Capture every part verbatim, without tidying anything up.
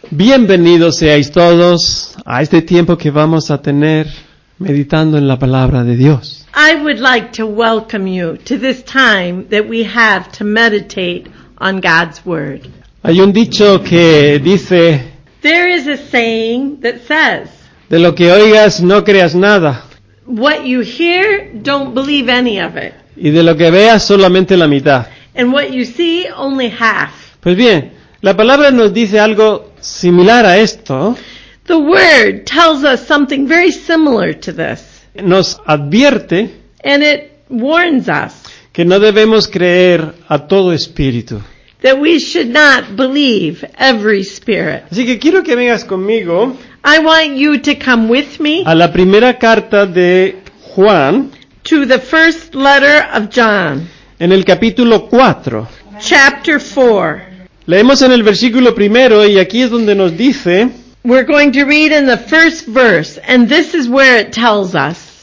Bienvenidos seáis todos a este tiempo que vamos a tener meditando en la palabra de Dios. I would like to welcome you to this time that we have to meditate on God's Word. Hay un dicho que dice, There is a saying that says, de lo que oigas no creas nada, what you hear, don't believe any of it. y de lo que veas solamente la mitad. And what you see, only half. Pues bien, la palabra nos dice algo similar a esto. The Word tells us something very similar to this. Nos advierte And it warns us que no debemos creer a todo espíritu. that we should not believe every spirit. Así que quiero que vengas conmigo I want you to come with me a la primera carta de Juan, to the first letter of John, en el capítulo cuatro. chapter four. Leemos en el versículo primero y aquí es donde nos dice, We're going to read in the first verse, and this is where it tells us,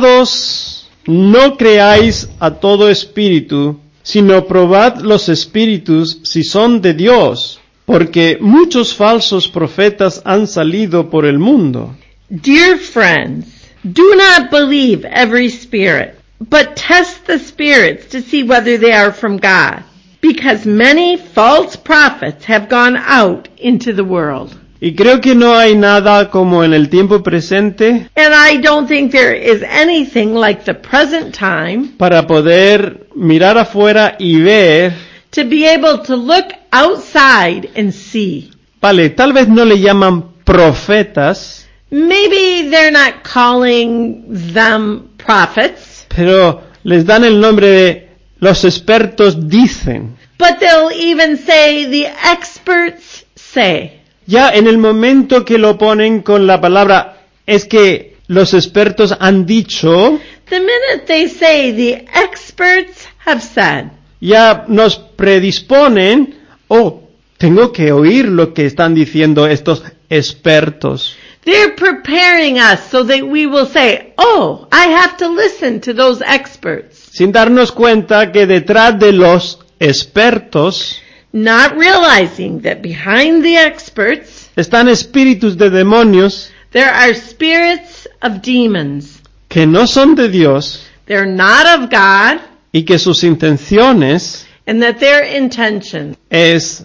amados, no creáis a todo espíritu, sino probad los espíritus si son de Dios, porque muchos falsos profetas han salido por el mundo. Dear friends, do not believe every spirit, but test the spirits to see whether they are from God, because many false prophets have gone out into the world. Y creo que no hay nada como en el tiempo presente And I don't think there is anything like the present time para poder mirar afuera y ver, to be able to look outside and see. vale, tal vez no le llaman profetas, Maybe they're not calling them prophets, pero les dan el nombre de los expertos dicen. but they'll even say the experts say. Ya en el momento que lo ponen con la palabra, es que los expertos han dicho, The minute they say the experts have said, ya nos predisponen, oh, tengo que oír lo que están diciendo estos expertos. they're preparing us so that we will say, oh, I have to listen to those experts. Sin darnos cuenta que detrás de los expertos Not realizing that behind the experts, están espíritus de demonios there are spirits of demons. que no son de Dios They're not of God, y que sus intenciones and that their intention es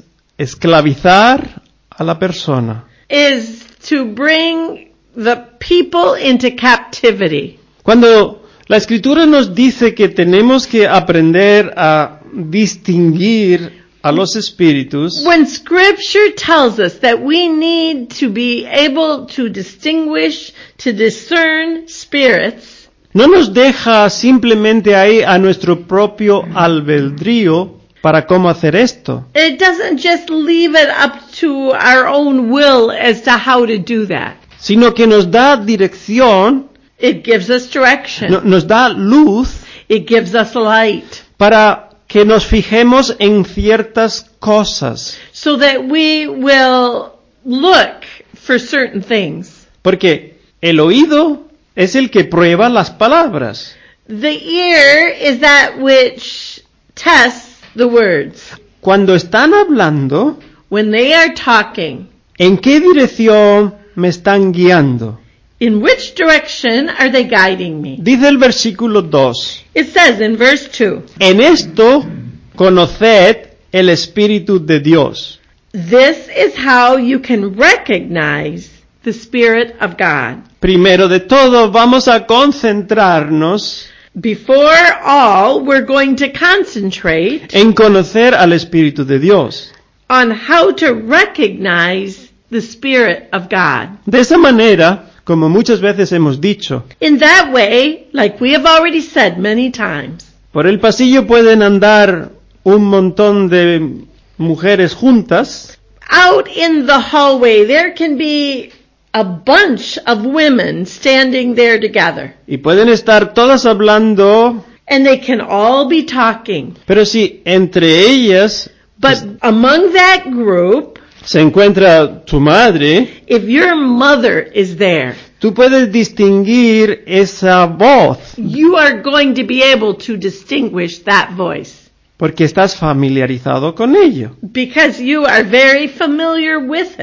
esclavizar a la persona. is to bring the people into captivity. Cuando la Escritura nos dice que tenemos que aprender a distinguir a los espíritus, When Scripture tells us that we need to be able to distinguish, to discern spirits, no nos deja simplemente ahí a nuestro propio albedrío para cómo hacer esto, it doesn't just leave it up to our own will as to how to do that. sino que nos da dirección, It gives us direction. no- nos da luz It gives us light para que nos fijemos en ciertas cosas. so that we will look for certain things. Porque el oído es el que prueba las palabras. The ear is that which tests the words. Cuando están hablando, When they are talking, ¿en qué dirección me están guiando? in which direction are they guiding me? Dice el versículo dos. It says in verse two, En esto conoced el Espíritu de Dios. this is how you can recognize the Spirit of God. Primero de todo, vamos a concentrarnos Before all, we're going to concentrate en conocer al Espíritu de Dios. on how to recognize the Spirit of God. De esa manera, como muchas veces hemos dicho, In that way, like we have already said many times, por el pasillo pueden andar un montón de mujeres juntas, out in the hallway there can be a bunch of women standing there together. y pueden estar todas hablando, And they can all be talking. pero si entre ellas But among that group, se encuentra tu madre, if your mother is there, tú puedes distinguir esa voz, you are going to be able to distinguish that voice. porque estás familiarizado con ello. Because you are very familiar with it.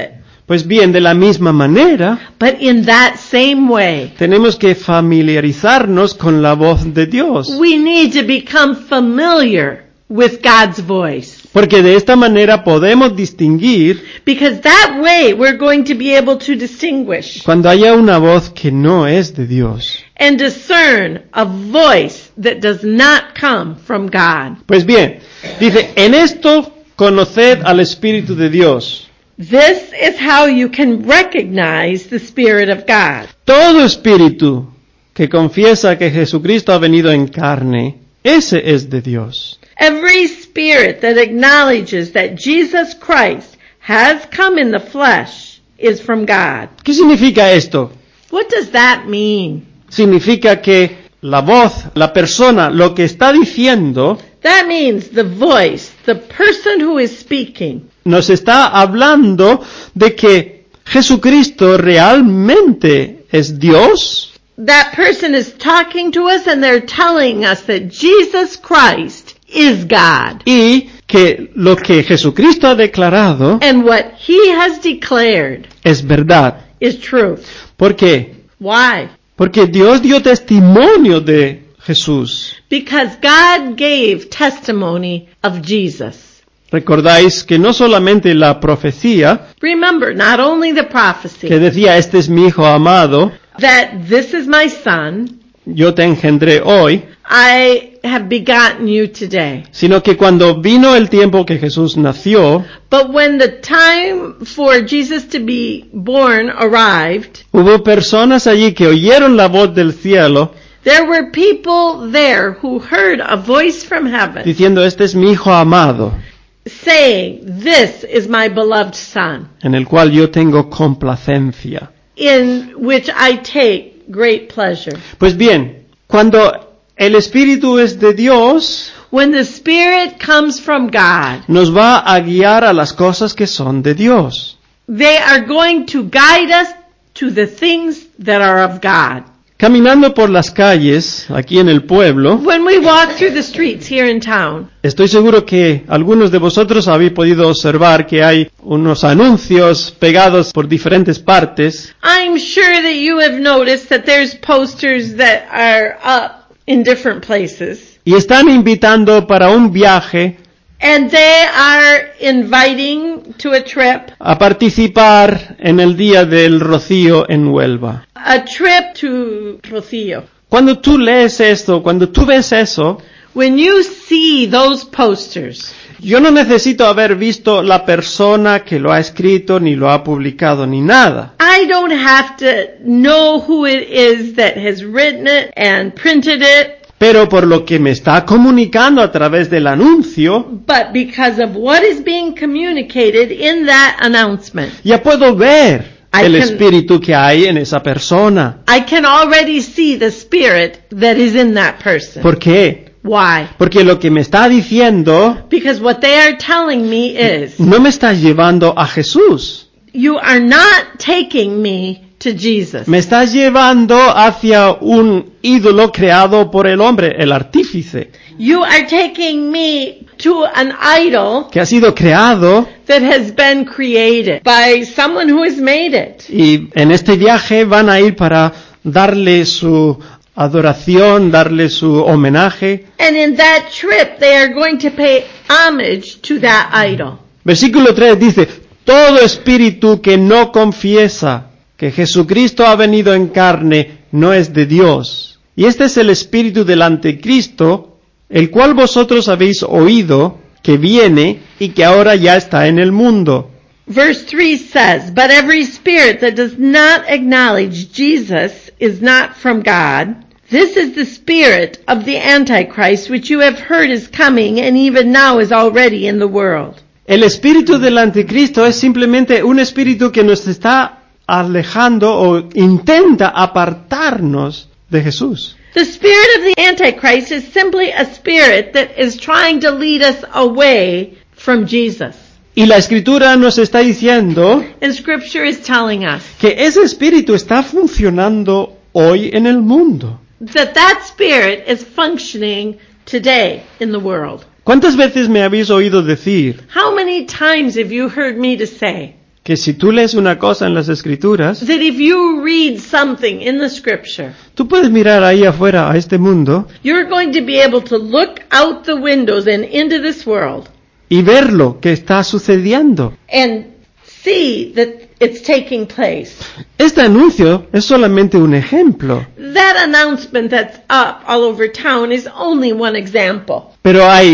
Pues bien, de la misma manera, But in that same way, tenemos que familiarizarnos con la voz de Dios. we need to become familiar with God's voice. Porque de esta manera podemos distinguir Because that way we're going to be able to distinguish cuando haya una voz que no es de Dios. and discern a voice that does not come from God. Pues bien, dice, en esto conoced al Espíritu de Dios. This is how you can recognize the Spirit of God. Todo espíritu que confiesa que Jesucristo ha venido en carne, ese es de Dios. Every spirit that acknowledges that Jesus Christ has come in the flesh is from God. ¿Qué significa esto? What does that mean? Significa que la voz, la persona, lo que está diciendo, That means the voice, the person who is speaking, nos está hablando de que Jesucristo realmente es Dios. that person is talking to us and they're telling us that Jesus Christ is God. Y que lo que Jesucristo ha declarado And what he has declared es verdad. is truth. ¿Por qué? Why? Porque Dios dio testimonio de Jesús. Because God gave testimony of Jesus. Recordáis que no solamente la profecía Remember, not only the que prophecy decía, este es mi hijo amado, that this is my son, yo te engendré hoy, I have begotten you today. sino que cuando vino el tiempo que Jesús nació, But when the time for Jesus to be born arrived, hubo personas allí que oyeron la voz del cielo there were people there who heard a voice from heaven diciendo, este es mi hijo amado, saying, "This is my beloved son, en el cual yo tengo complacencia. in which I take great pleasure." Pues bien, cuando el Espíritu es de Dios, When the Spirit comes from God, nos va a guiar a las cosas que son de Dios. they are going to guide us to the things that are of God. Caminando por las calles, aquí en el pueblo, When we walk through the streets here in town, estoy seguro que algunos de vosotros habéis podido observar que hay unos anuncios pegados por diferentes partes, I'm sure that you have noticed that there's posters that are up in different places. y están invitando para un viaje And they are inviting to a trip, a participar en el Día del Rocío en Huelva. a trip to Rocío. Cuando tú lees esto, cuando tú ves eso, When you see those posters, yo no necesito haber visto la persona que lo ha escrito, ni lo ha publicado, ni nada. I don't have to know who it is that has written it and printed it, Pero por lo que me está comunicando a través del anuncio, but because of what is being communicated in that announcement, ya puedo ver I el can- espíritu que hay en esa persona. I can already see the spirit that is in that person. ¿Por qué? Why? Porque lo que me está diciendo Because what they are telling me is, no me está llevando a Jesús. you are not taking me to Jesus. Me está llevando hacia un ídolo creado por el hombre, el artífice, You are taking me to an idol que ha sido creado, that has been created by someone who has made it. y en este viaje van a ir para darle su adoración, darle su homenaje. And in that trip, they are going to pay homage to that idol. Versículo tres dice, todo espíritu que no confiesa que Jesucristo ha venido en carne no es de Dios. Y este es el espíritu del anticristo, el cual vosotros habéis oído que viene y que ahora ya está en el mundo. Verse three says, "But every spirit that does not acknowledge Jesus is not from God. This is the spirit of the Antichrist, which you have heard is coming and even now is already in the world." El espíritu del anticristo es simplemente un espíritu que nos está alejando o intenta apartarnos de Jesús. The spirit of the Antichrist is simply a spirit that is trying to lead us away from Jesus. Y la escritura nos está diciendo And Scripture is telling us que ese espíritu está funcionando hoy en el mundo. that that spirit is functioning today in the world. ¿Cuántas veces me habéis oído decir How many times have you heard me to say que que si tú lees una cosa en las Escrituras, that if you read something in the scripture, tú puedes mirar ahí afuera a este mundo you're going to be able to look out the windows and into this world y ver lo que está sucediendo. and see that it's taking place. Este anuncio es solamente un ejemplo, That announcement that's up all over town is only one example. pero hay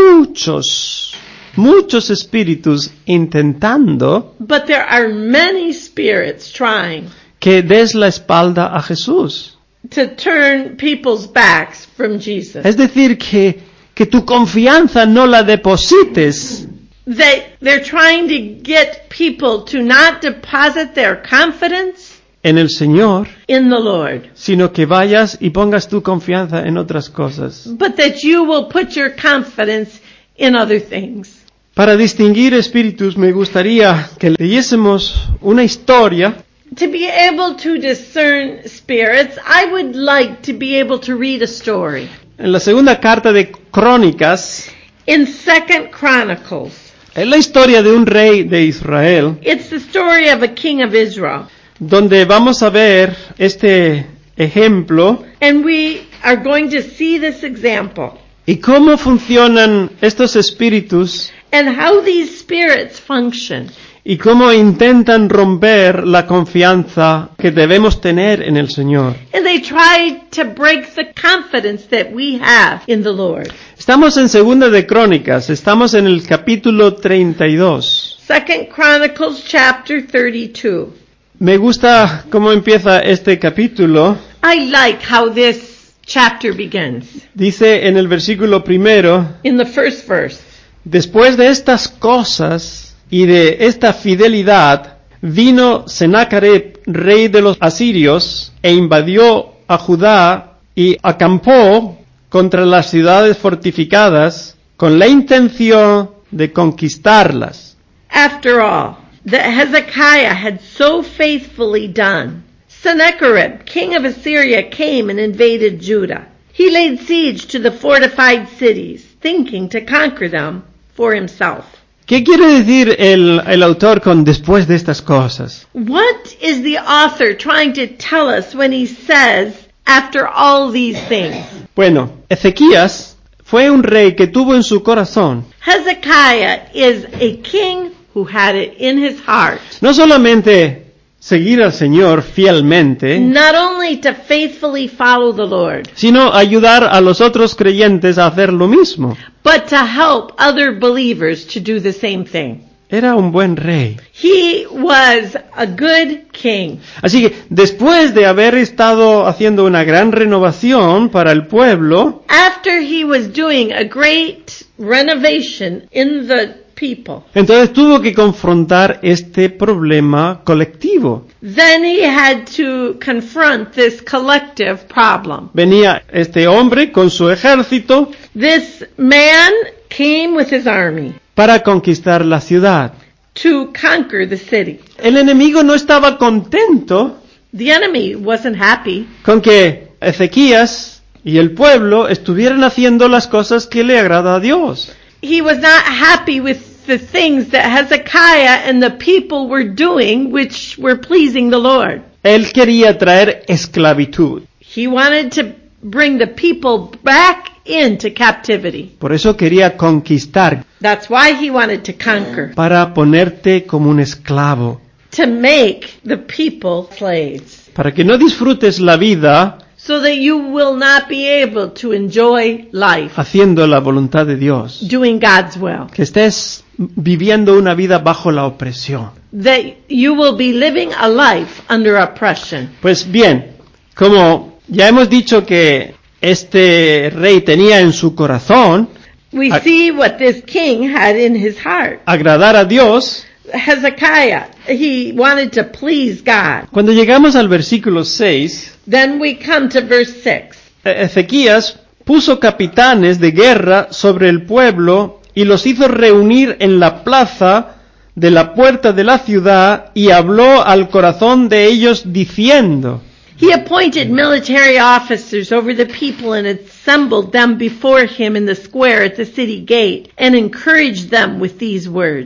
muchos, muchos espíritus intentando But there are many spirits trying que des la espalda a Jesús. to turn people's backs from Jesus. Es decir, que, que tu confianza no la deposites They, they're trying to get people to not deposit their confidence en el Señor, in the Lord, sino que vayas y pongas tu confianza en otras cosas. but that you will put your confidence in other things. Para distinguir espíritus me gustaría que leyésemos una historia To be able to discern spirits, I would like to be able to read a story. en la segunda carta de Crónicas. In Second Chronicles, Es la historia de un rey de Israel, it's the story of a king of Israel. donde vamos a ver este ejemplo And we are going to see this example y cómo funcionan estos espíritus and how these spirits function. y cómo intentan romper la confianza que debemos tener en el Señor. And they try to break the confidence that we have in the Lord. Estamos en Segunda de Crónicas, estamos en el capítulo treinta y dos. Second Chronicles chapter thirty-two. Me gusta cómo empieza este capítulo. I like how this chapter begins. Dice en el versículo primero, In the first verse, después de estas cosas y de esta fidelidad, vino Sennacherib, rey de los asirios, e invadió a Judá y acampó contra las ciudades fortificadas con la intención de conquistarlas. after all, that Hezekiah had so faithfully done, Sennacherib, king of Assyria, came and invaded Judah. He laid siege to the fortified cities, thinking to conquer them for himself. ¿Qué quiere decir el, el autor con después de estas cosas? What is the author trying to tell us when he says, after all these things? Bueno, Ezequías fue un rey que tuvo en su corazón Hezekiah is a king who had it in his heart, no solamente seguir al Señor fielmente, not only to faithfully follow the Lord, sino ayudar a los otros creyentes a hacer lo mismo. but to help other believers to do the same thing. Era un buen rey. He was a good king. Así que después de haber estado haciendo una gran renovación para el pueblo, After he was doing a great renovation in the people, entonces tuvo que confrontar este problema colectivo. then he had to confront this collective problem. Venía este hombre con su ejército This man came with his army para conquistar la ciudad. to conquer the city. El enemigo no estaba contento The enemy wasn't happy con que Ezequías y el pueblo estuvieran haciendo las cosas que le agrada a Dios. he was not happy with the things that Hezekiah and the people were doing which were pleasing the Lord. Él quería traer esclavitud. He wanted to bring the people back into captivity. Por eso quería conquistar, That's why he wanted to conquer, para ponerte como un esclavo, to make the people slaves, para que no disfrutes la vida so that you will not be able to enjoy life, haciendo la voluntad de Dios, doing God's will. que estés viviendo una vida bajo la opresión. That you will be living a life under oppression. Pues bien, como ya hemos dicho que este rey tenía en su corazón We I- see what this king had in his heart. agradar a Dios, Hezekiah, he wanted to please God. cuando llegamos al versículo seis, Then we come to verse six. E- Ezequías puso capitanes de guerra sobre el pueblo y los hizo reunir en la plaza de la puerta de la ciudad y habló al corazón de ellos diciendo, He appointed military officers over the people and assembled them before him in the square at the city gate and encouraged them with these words.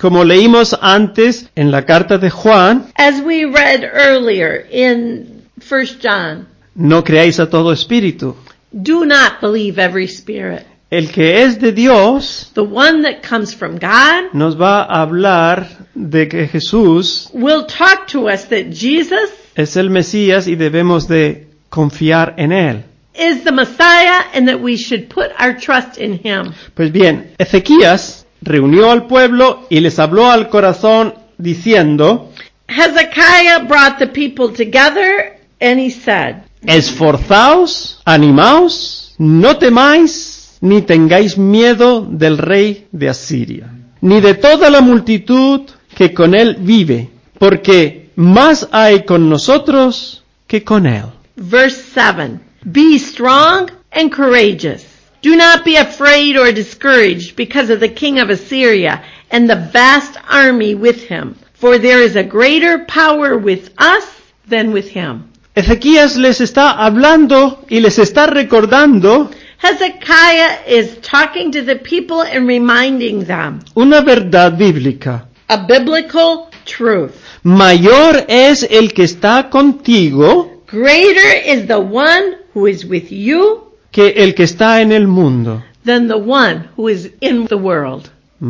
Como leímos antes en la carta de Juan, as we read earlier in First John, no creáis a todo espíritu. do not believe every spirit. El que es de Dios The one that comes from God nos va a hablar de que Jesús will talk to us that Jesus es el Mesías y debemos de confiar en él. is the Messiah and that we should put our trust in him. Pues bien, Ezequías reunió al pueblo y les habló al corazón diciendo, Hezekiah brought the people together and he said, esforzaos, animaos, no temáis, ni tengáis miedo del rey de Asiria, ni de toda la multitud que con él vive, porque más hay con nosotros que con él. verse seven, be strong and courageous. Do not be afraid or discouraged because of the king of Assyria and the vast army with him, for there is a greater power with us than with him. Ezequías les está hablando y les está recordando Hezekiah is talking to the people and reminding them una verdad bíblica. a biblical truth. Mayor es el que está contigo Greater is the one who is with you que el que está en el mundo. than the one who is in the world.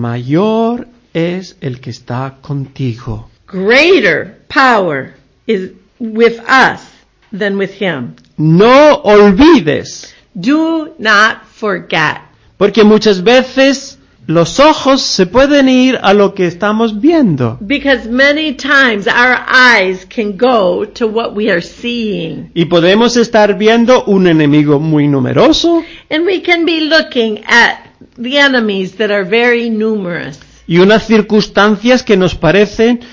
Mayor es el que está contigo. Greater power is with us than with him. No olvides, Do not forget. porque muchas veces los ojos se pueden ir a lo que estamos viendo. Because many times our eyes can go to what we are seeing. Y podemos estar viendo un enemigo muy numeroso And we can be looking at the enemies that are very numerous. y unas circunstancias que nos parecen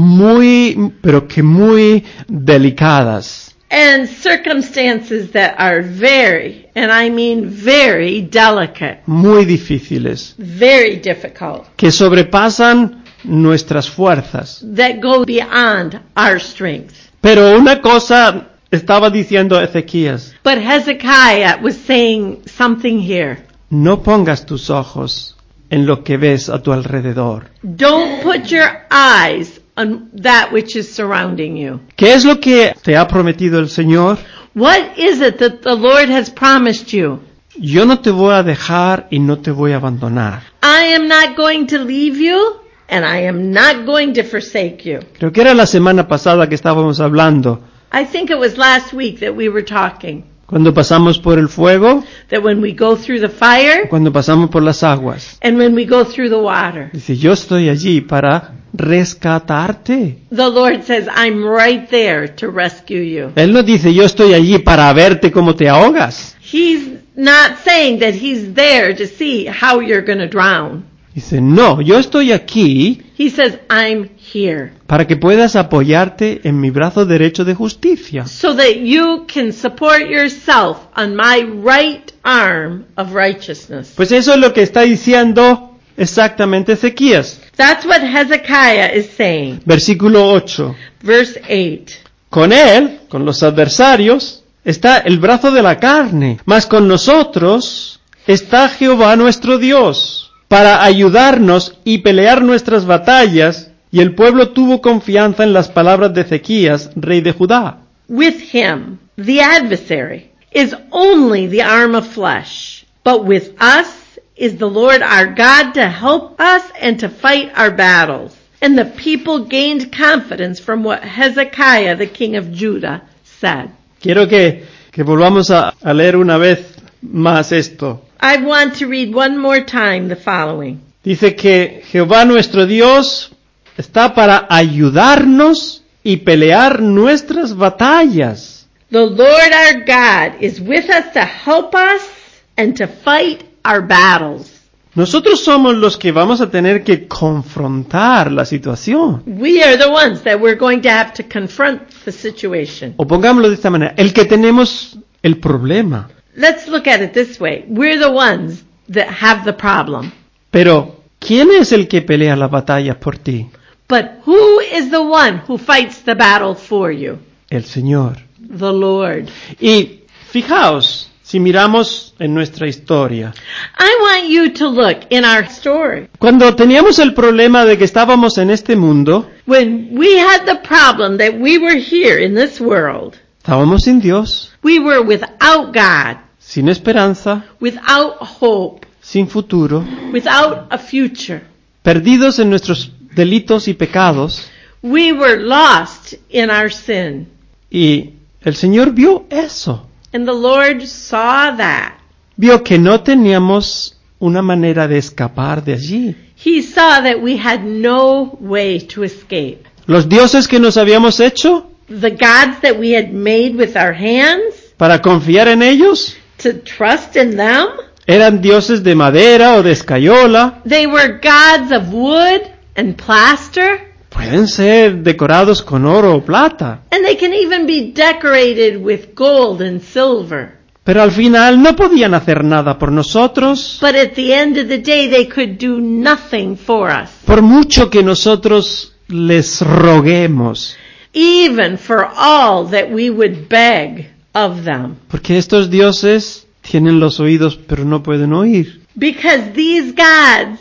muy, pero que muy delicadas. And circumstances that are very, and I mean very delicate, Muy difíciles, very difficult, que sobrepasan nuestras fuerzas. that go beyond our strength. Pero una cosa estaba diciendo Ezequías, But Hezekiah was saying something here. no pongas tus ojos en lo que ves a tu alrededor. Don't put your eyes on that which is surrounding you. ¿Qué es lo que te ha prometido el Señor? What is it that the Lord has promised you? Yo no te voy a dejar y no te voy a abandonar. I am not going to leave you, and I am not going to forsake you. Creo que era la semana pasada que estábamos hablando, I think it was last week that we were talking, cuando pasamos por el fuego, that when we go through the fire, cuando pasamos por las aguas. and when we go through the water, Dice, yo estoy allí para rescatarte. the Lord says, I'm right there to rescue you. Él no dice, yo estoy allí para verte cómo te ahogas. He's not saying that He's there to see how you're going to drown. Dice, no, yo estoy aquí He says, I'm here, para que puedas apoyarte en mi brazo derecho de justicia. so that you can support yourself on my right arm of righteousness. Pues eso es lo que está diciendo exactamente Ezequías. That's what Hezekiah is saying. Versículo ocho. Verse eight. Con él, con los adversarios, está el brazo de la carne, mas con nosotros está Jehová nuestro Dios, para ayudarnos y pelear nuestras batallas, y el pueblo tuvo confianza en las palabras de Ezequías, rey de Judá. With him, the adversary, is only the arm of flesh, but with us is the Lord our God to help us and to fight our battles. And the people gained confidence from what Hezekiah, the king of Judah, said. Quiero que, que volvamos a, a leer una vez más esto. I want to read one more time the following. Dice que Jehová nuestro Dios está para ayudarnos y pelear nuestras batallas. The Lord our God is with us to help us and to fight our battles. Nosotros somos los que vamos a tener que confrontar la situación. We are the ones that we're going to have to confront the situation. O pongámoslo de esta manera, el que tenemos el problema. Let's look at it this way. We're the ones that have the problem. Pero, ¿quién es el que pelea las batallas por ti? But who is the one who fights the battle for you? El Señor. The Lord. Y fijaos, Si miramos en nuestra historia, I want you to look in our story. cuando teníamos el problema de que estábamos en este mundo, When we had the problem that we were here in this world, estábamos sin Dios, we were without God, sin esperanza, without hope, sin futuro, without a future. perdidos en nuestros delitos y pecados, We were lost in our sin. y el Señor vio eso. And the Lord saw that. Vio que no teníamos una manera de escapar de allí. He saw that we had no way to escape. Los dioses que nos habíamos hecho The gods that we had made with our hands, para confiar en ellos to trust in them, eran dioses de madera o de escayola. they were gods of wood and plaster, Pueden ser decorados con oro o plata, and they can even be decorated with gold and silver. pero al final no podían hacer nada por nosotros, But at the end of the day, they could do nothing for us, por mucho que nosotros les roguemos, even for all that we would beg of them. porque estos dioses tienen los oídos pero no pueden oír. Because these gods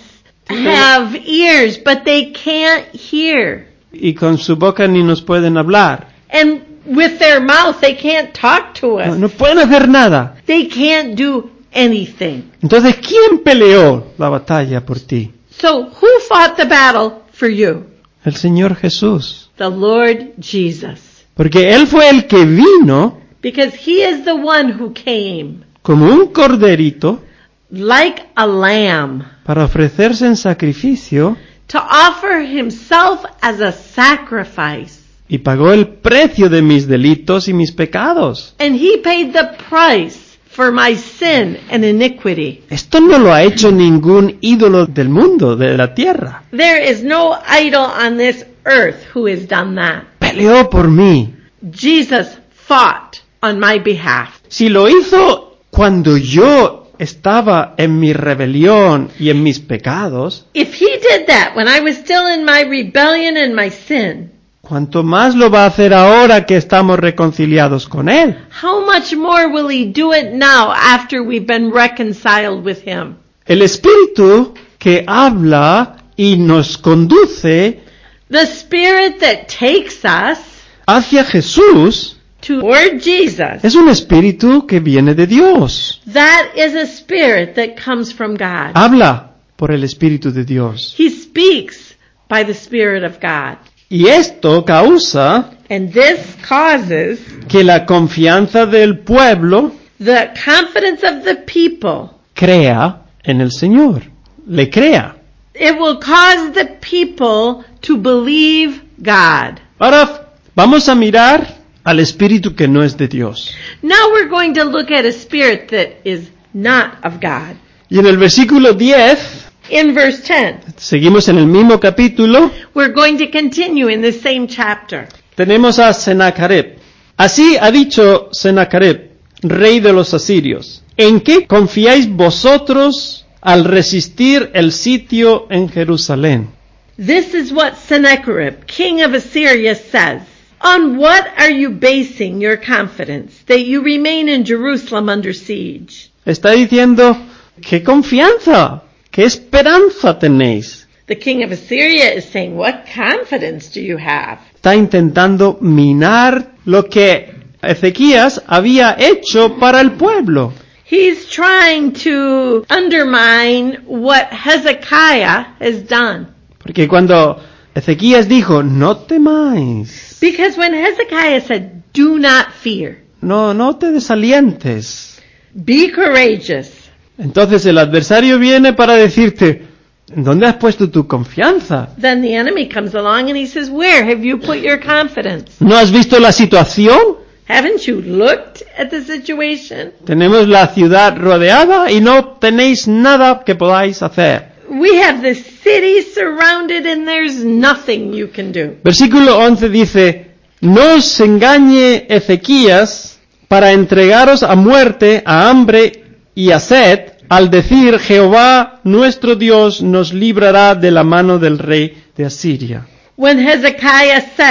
have ears, but they can't hear. Y con su boca ni nos pueden hablar. And with their mouth, they can't talk to No, us. no pueden hacer nada. They can't do anything. Entonces, ¿quién peleó la batalla por ti? So who fought the battle for you? El Señor Jesús. The Lord Jesus. Porque Él fue el que vino Because He is the one who came como un corderito like a lamb para ofrecerse en sacrificio to offer Himself as a sacrifice. y pagó el precio de mis delitos y mis pecados. And He paid the price for my sin and iniquity. Esto no lo ha hecho ningún ídolo del mundo, de la tierra. There is no idol on this earth who has done that. Peleó por mí. Jesus fought on my behalf. Si lo hizo cuando yo estaba en mi rebelión y en mis pecados, If He did that when I was still in my rebellion and my sin, ¿cuánto más lo va a hacer ahora que estamos reconciliados con Él? how much more will He do it now after we've been reconciled with Him? El Espíritu que habla y nos conduce The Spirit that takes us hacia Jesús toward Jesus, es un Espíritu que viene de Dios. that is a Spirit that comes from God. Habla por el Espíritu de Dios. He speaks by the Spirit of God. Y esto causa And this causes que la confianza del pueblo the confidence of the people. crea en el Señor. Le crea. It will cause the people to believe God. Ahora vamos a mirar al espíritu que no es de Dios. Now we're going to look at a spirit that is not of God. Y en el versículo diez, In verse ten, seguimos en el mismo capítulo, we're going to continue in the same chapter. tenemos a Sennacherib. Así ha dicho Sennacherib, rey de los asirios: ¿en qué confiáis vosotros al resistir el sitio en Jerusalén? This is what Sennacherib, king of Assyria, says. On what are you basing your confidence that you remain in Jerusalem under siege? Está diciendo, ¿qué confianza? ¿Qué esperanza tenéis? The king of Assyria is saying, what confidence do you have? Está intentando minar lo que Ezequías había hecho para el pueblo. He's trying to undermine what Hezekiah has done. Porque cuando Ezequías dijo, no temáis, Because when Hezekiah said, do not fear, no, no te desalientes, be courageous, entonces el adversario viene para decirte, ¿en dónde has puesto tu confianza? then the enemy comes along and he says, where have you put your confidence? ¿No has visto la situación? Haven't you looked at the situation? Tenemos la ciudad rodeada y no tenéis nada que podáis hacer. We have the city surrounded and there's nothing you can do. Versículo once dice, no os engañe Ezequías para entregaros a muerte, a hambre y a sed, al decir, Jehová nuestro Dios nos librará de la mano del rey de Asiria. When Hezekiah says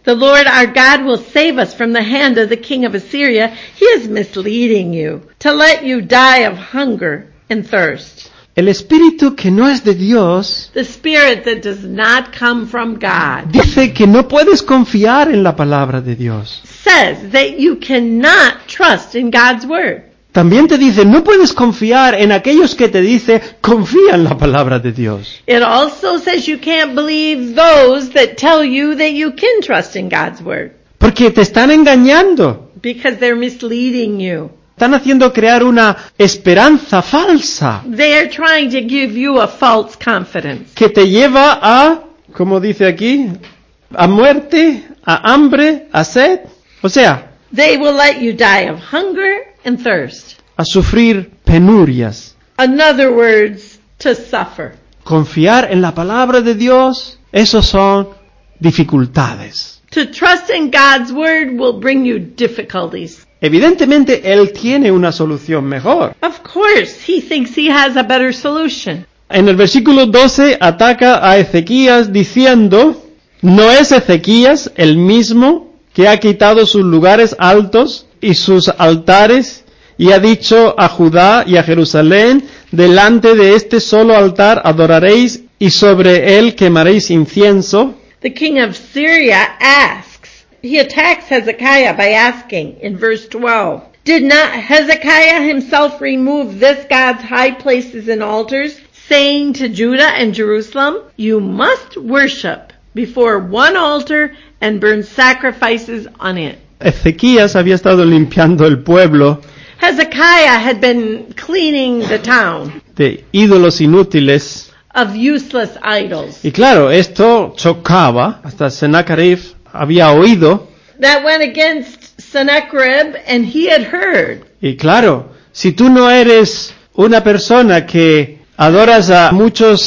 The Lord our God will save us from the hand of the king of Assyria. He is misleading you to let you die of hunger and thirst. El espíritu que no es de Dios The spirit that does not come from God dice que no puedes confiar en la palabra de Dios. says that you cannot trust in God's word. También te dice, no puedes confiar en aquellos que te dice, confía en la palabra de Dios. It also says you can't believe those that tell you that you can trust in God's word Porque te están engañando. because they're misleading you. Están haciendo crear una esperanza falsa They are trying to give you a false confidence. que te lleva a, como dice aquí, a muerte, a hambre, a sed. O sea, They will let you die of hunger and thirst. a sufrir penurias. In other words, to suffer. Confiar en la palabra de Dios, esos son dificultades. To trust in God's word will bring you difficulties. Evidentemente, Él tiene una solución mejor. Of course, he thinks he has a better solution. En el versículo doce ataca a Ezequías diciendo, ¿no es Ezequías el mismo que ha quitado sus lugares altos y sus altares y ha dicho a Judá y a Jerusalén, delante de este solo altar adoraréis y sobre él quemaréis incienso? The king of Syria asks, he attacks Hezekiah by asking in verse twelve, did not Hezekiah himself remove this God's high places and altars, saying to Judah and Jerusalem, you must worship before one altar and burn sacrifices on it? Ezequías había estado limpiando el pueblo Hezekiah had been cleaning the town de ídolos inútiles. of useless idols. Y claro, esto chocaba, hasta Sennacherib había oído. That went against Sennacherib, and he had heard. Y claro, si tú no eres una persona que adoras a muchos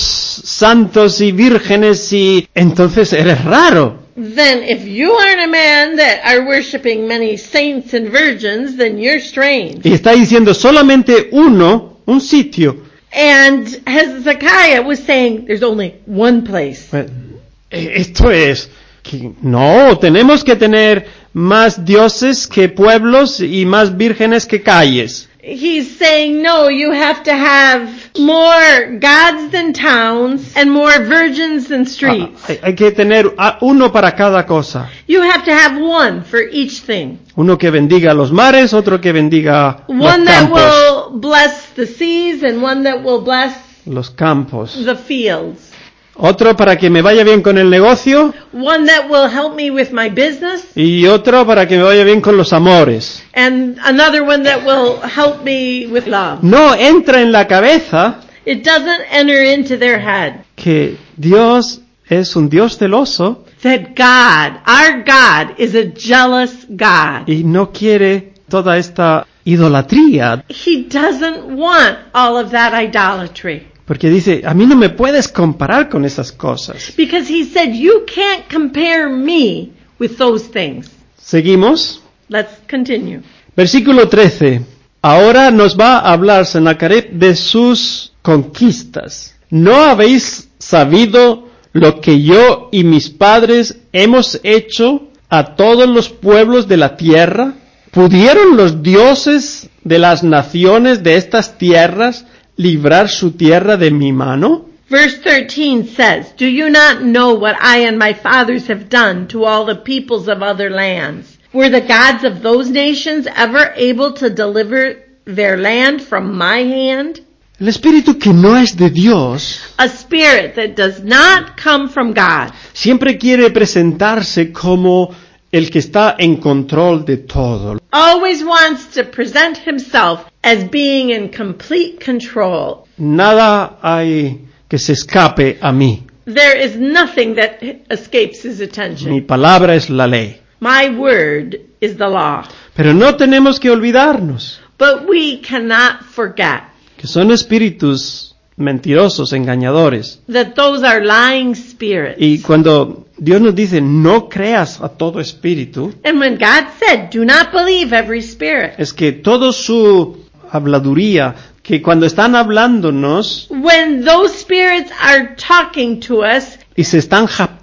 santos y vírgenes, y entonces eres raro. Then if you aren't a man that are worshiping many saints and virgins, then you're strange. Y está diciendo solamente uno, un sitio. And Hezekiah was saying, there's only one place. Pues, eh, Esto es que no, tenemos que tener más dioses que pueblos y más vírgenes que calles. He's saying, no, you have to have more gods than towns and more virgins than Ah, streets. hay, hay que tener ah, uno para cada cosa. You have to have one for each thing. Uno que bendiga los mares, otro que bendiga los One that campos. will bless the seas and one that will bless Los campos. the fields. Otro para que me vaya bien con el negocio One that will help me with my business. y otro para que me vaya bien con los amores. And another one that will help me with love. No entra en la cabeza It doesn't enter into their head que Dios es un Dios celoso that God, our God, is a jealous God. y no quiere toda esta idolatría. He doesn't want all of that idolatry. Porque dice, a mí no me puedes comparar con esas cosas. Because he said, you can't compare me with those things. Seguimos. Let's continue. Versículo trece. Ahora nos va a hablar Sennacherib de sus conquistas. ¿No habéis sabido lo que yo y mis padres hemos hecho a todos los pueblos de la tierra? ¿Pudieron los dioses de las naciones de estas tierras librar su tierra de mi mano? Verse thirteen says, do you not know what I and my fathers have done to all the peoples of other lands? Were the gods of those nations ever able to deliver their land from my hand? El espíritu que no es de Dios A spirit that does not come from God siempre quiere presentarse como el que está en control de todo. always wants to present himself as being in complete control. Nada hay que se escape a mí. There is nothing that escapes his Mi attention. palabra es la ley. My word is the law. Pero no tenemos que olvidarnos But we cannot forget que son espíritus mentirosos, engañadores. that those are lying spirits. Y cuando Dios nos dice, no creas a todo espíritu, And when God said, do not believe every spirit, es que toda su habladuría, que cuando están hablándonos when those spirits are talking to us y se están jactando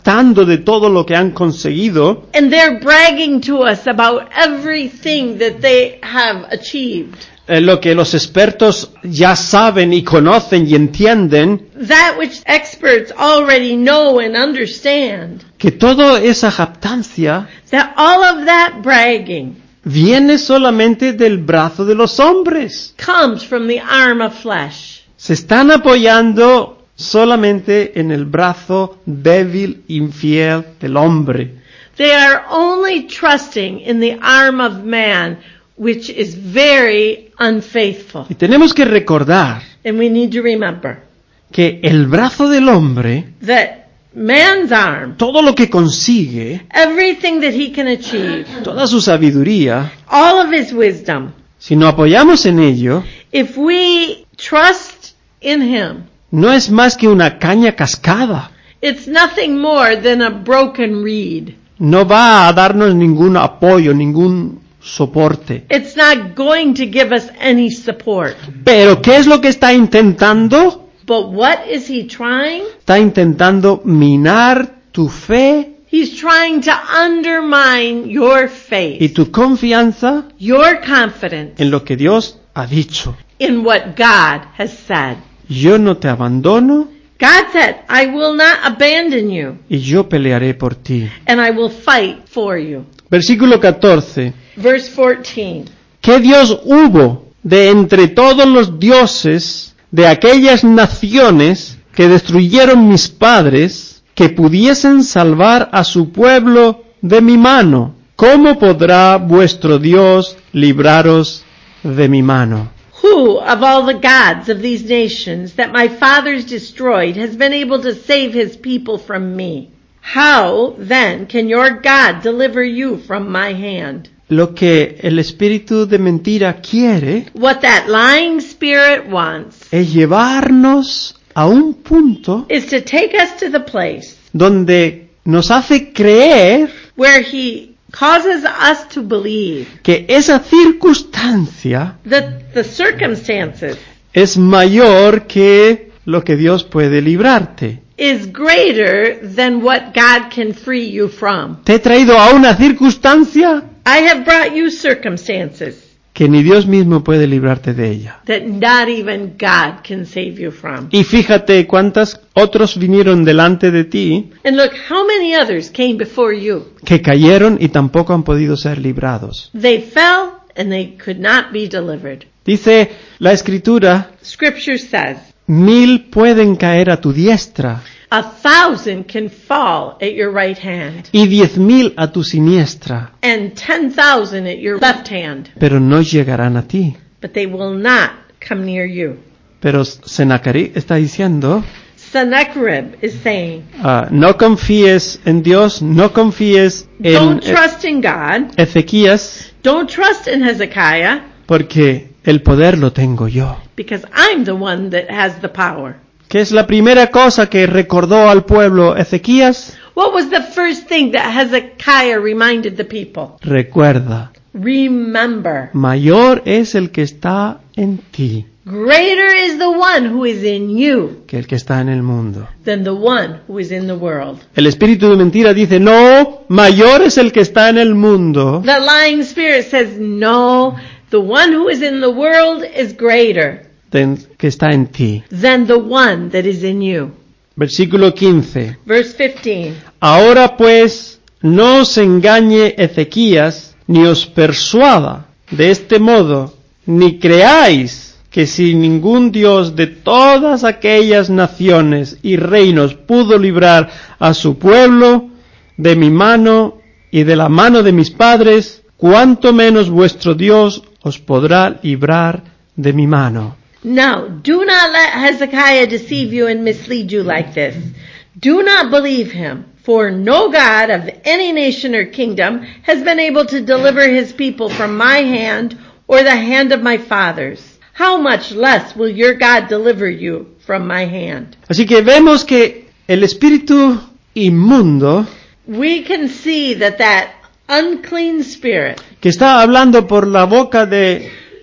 jactando de todo lo que han conseguido, and they're bragging to us about everything that they have achieved. eh, lo que los expertos ya saben y conocen y entienden, That which experts already know and understand. que toda esa jactancia That all of that bragging viene solamente del brazo de los hombres. comes from the arm of flesh. Se están apoyando solamente en el brazo débil, infiel del hombre. They are only trusting in the arm of man, which is very unfaithful. Y tenemos que recordar And we need to remember que el brazo del hombre, that man's arm, todo lo que consigue, everything that he can achieve, toda su sabiduría, all of his wisdom, si no apoyamos en ello, if we trust in him, no es más que una caña cascada. it's nothing more than a broken reed. No va a darnos ningún apoyo, ningún soporte. It's not going to give us any support. Pero ¿qué es lo que está intentando? But what is he trying? Está intentando minar tu fe He's trying to undermine your y faith, tu confianza your confidence en lo que Dios ha dicho. in what God has said. Yo no te abandono God said, I will not abandon you, y yo pelearé por ti. and I will fight for you. Versículo catorce. Verse fourteen. ¿Qué Dios hubo de entre todos los dioses de aquellas naciones que destruyeron mis padres, que pudiesen salvar a su pueblo de mi mano? ¿Cómo podrá vuestro Dios libraros de mi mano? Who of all the gods of these nations that my fathers destroyed has been able to save his people from me? How then can your God deliver you from my hand? Lo que el espíritu de mentira quiere What that lying spirit wants es llevarnos a un punto is to take us to the place donde nos hace creer where he causes us to believe que esa circunstancia that the circumstances es mayor que lo que Dios puede librarte. is greater than what God can free you from. Te he traído a una circunstancia I have brought you circumstances que ni Dios mismo puede librarte de ella. that not even God can save you from. Y fíjate cuántos otros vinieron delante de ti And look how many others came before you. que cayeron y tampoco han podido ser librados. They fell and they could not be delivered. Dice la Escritura, Scripture says, mil pueden caer a tu diestra a thousand can fall at your right hand y diez mil a tu siniestra, and ten thousand at your left hand, pero no llegarán a ti. but they will not come near you. Pero Sennacherib está diciendo, Sennacherib is saying, ah, no confíes en Dios, no confíes en don't trust in God, Ezequías, don't trust in Hezekiah, porque el poder lo tengo yo. because I'm the one that has the power. ¿Qué es la primera cosa que recordó al pueblo Ezequías? What was the first thing that Hezekiah reminded the people? Recuerda, Remember, mayor es el que está en ti greater is the one who is in you que el que está en el mundo. than the one who is in the world. El espíritu de mentira dice, no, mayor es el que está en el mundo The lying spirit says, no, the one who is in the world is greater del que está en ti. than the one that is in you. Versículo quince. Verse fifteen. Ahora pues, no os engañe Ezequías, ni os persuada de este modo, ni creáis que si ningún Dios de todas aquellas naciones y reinos pudo librar a su pueblo de mi mano y de la mano de mis padres, cuánto menos vuestro Dios os podrá librar de mi mano. Now, do not let Hezekiah deceive you and mislead you like this. Do not believe him, for no God of any nation or kingdom has been able to deliver his people from my hand or the hand of my fathers. How much less will your God deliver you from my hand? Así que vemos que el espíritu inmundo We can see that that unclean spirit que está hablando por la boca de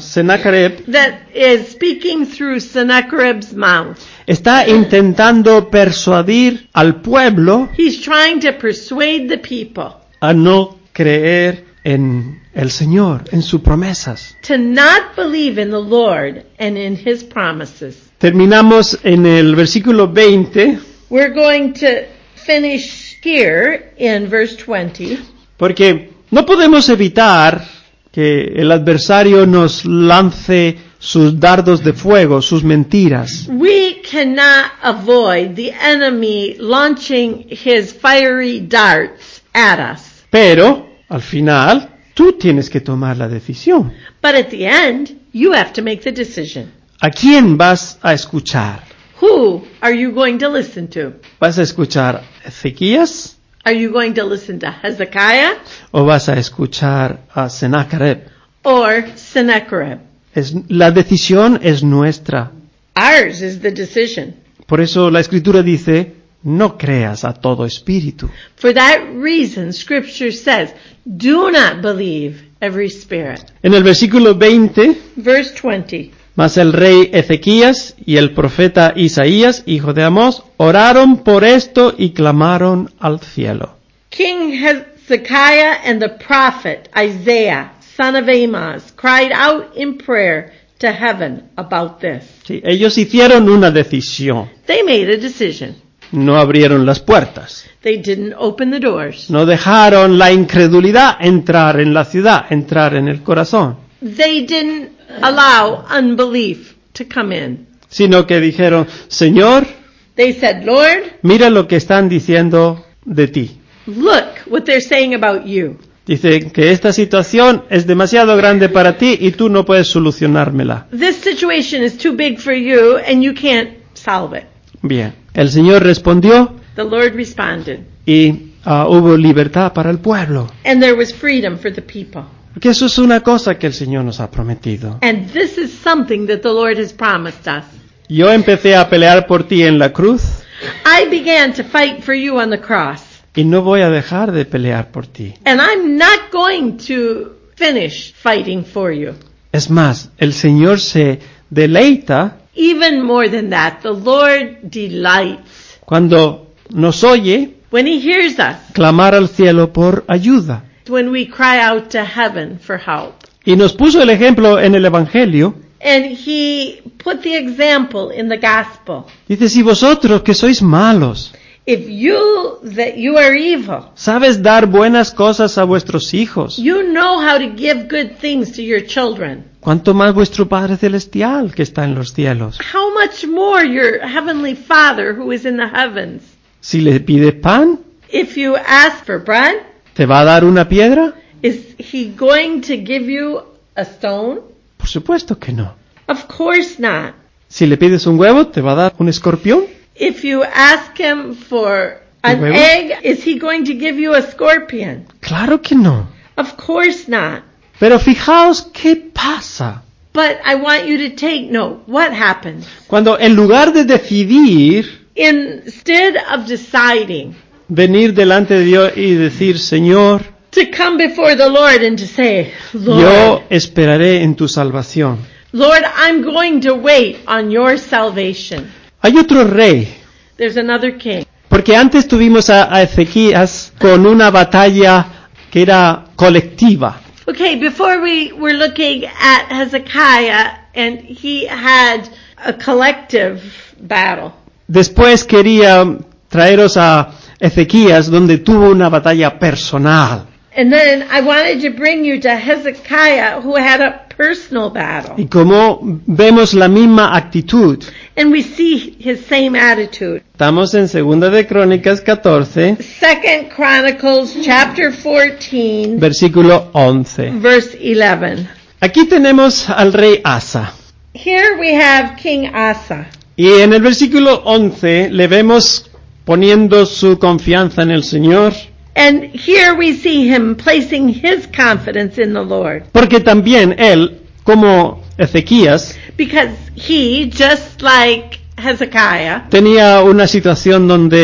Sennacherib that is speaking through Sennacherib's mouth. está intentando persuadir al pueblo He's trying to persuade the people a no creer en el Señor, en sus promesas. to not believe in the Lord and in His promises. Terminamos en el versículo veinte, We're going to finish here in verse twenty. porque no podemos evitar que el adversario nos lance sus dardos de fuego, sus mentiras. We cannot avoid the enemy launching his fiery darts at us. Pero, al final, tú tienes que tomar la decisión. But at the end, you have to make the decision. ¿A quién vas a escuchar? Who are you going to listen to? ¿Vas a escuchar a Ezequías Are you going to listen to Hezekiah o vas a escuchar a Sennacherib? or Sennacherib? Es, la decisión es nuestra. Ours is the decision. Por eso la Escritura dice, no creas a todo espíritu. For that reason, Scripture says, do not believe every spirit. En el versículo veinte, Verse twenty. mas el rey Ezequías y el profeta Isaías, hijo de Amós, oraron por esto y clamaron al cielo. King Hezekiah and the prophet Isaiah, son of Amos, cried out in prayer to heaven about this. Sí, ellos hicieron una decisión. They made a decision. No abrieron las puertas. They didn't open the doors. No dejaron la incredulidad entrar en la ciudad, entrar en el corazón. They didn't allow unbelief to come in. Sino que dijeron, Señor, They said, Lord, mira lo que están diciendo de ti. look what they're saying about you. Dice que esta situación es demasiado grande para ti y tú no puedes solucionármela. This situation is too big for you and you can't solve it. Bien, el Señor respondió The Lord responded, y uh, hubo libertad para el pueblo. and there was freedom for the people. Porque eso es una cosa que el Señor nos ha prometido. And this is something that the Lord has promised us. Yo empecé a pelear por ti en la cruz I began to fight for you on the cross, y no voy a dejar de pelear por ti. and I'm not going to finish fighting for you. Es más, el Señor se deleita Even more than that, the Lord delights cuando nos oye when He hears us, clamar al cielo por ayuda. when we cry out to heaven for help. Y nos puso el ejemplo en el Evangelio. And He put the example in the gospel. Dice, si vosotros que sois malos, If you, that you are evil, sabes dar buenas cosas a vuestros hijos, you know how to give good things to your children. ¿cuánto más vuestro Padre Celestial que está en los cielos? How much more your heavenly Father who is in the heavens? Si le pides pan, If you ask for bread, ¿te va a dar una piedra? is He going to give you a stone? Por supuesto que no. Of course not. Si le pides un huevo, ¿te va a dar un escorpión? If you ask Him for an huevo? egg, is He going to give you a scorpion? Claro que no. Of course not. Pero fijaos qué pasa. But I want you to take note. What happens? Cuando en lugar de decidir Instead of deciding venir delante de Dios y decir, Señor, to come before the Lord and to say, Lord, yo esperaré en tu salvación. Lord, I'm going to wait on your salvation. Hay otro rey, There's another king. porque antes tuvimos a, a Ezequías con una batalla que era colectiva. Okay, before we were looking at Hezekiah, and he had a collective battle. Después quería traeros a Ezequías, donde tuvo una batalla personal. And then I wanted to bring you to Hezekiah, who had a personal battle. Y como vemos la misma actitud, And we see his same attitude. estamos en Segunda de Crónicas catorce, Second Chronicles chapter fourteen, versículo once. verse eleven. Aquí tenemos al rey Asa. Here we have King Asa. Y en el versículo once le vemos poniendo su confianza en el Señor, And here we see him placing his confidence in the Lord. porque también él, como Ezequías, Because he, just like Hezekiah, tenía una situación donde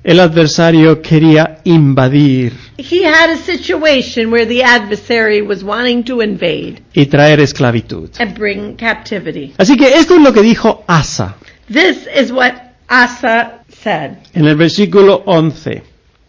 el adversario quería invadir He had a situation where the adversary was wanting to invade y traer esclavitud. and bring captivity. Así que esto es lo que dijo Asa This is what Asa said en el versículo once.